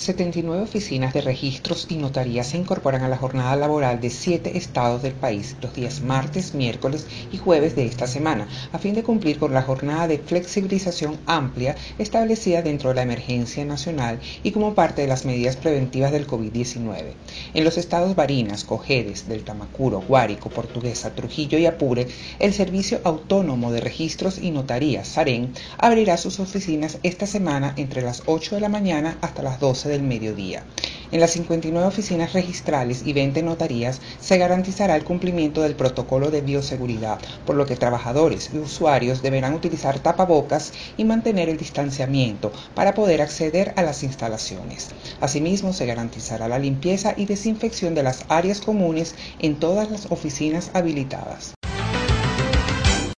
79 oficinas de registros y notarías se incorporan a la jornada laboral de 7 estados del país los días martes, miércoles y jueves de esta semana, a fin de cumplir con la jornada de flexibilización amplia establecida dentro de la emergencia nacional y como parte de las medidas preventivas del COVID-19. En los estados Barinas, Cojedes, del Tamacuro, Guárico, Portuguesa, Trujillo y Apure, el Servicio Autónomo de Registros y Notarías, SAREN, abrirá sus oficinas esta semana entre las 8 de la mañana hasta las 12 del mediodía. En las 59 oficinas registrales y 20 notarías se garantizará el cumplimiento del protocolo de bioseguridad, por lo que trabajadores y usuarios deberán utilizar tapabocas y mantener el distanciamiento para poder acceder a las instalaciones. Asimismo, se garantizará la limpieza y desinfección de las áreas comunes en todas las oficinas habilitadas.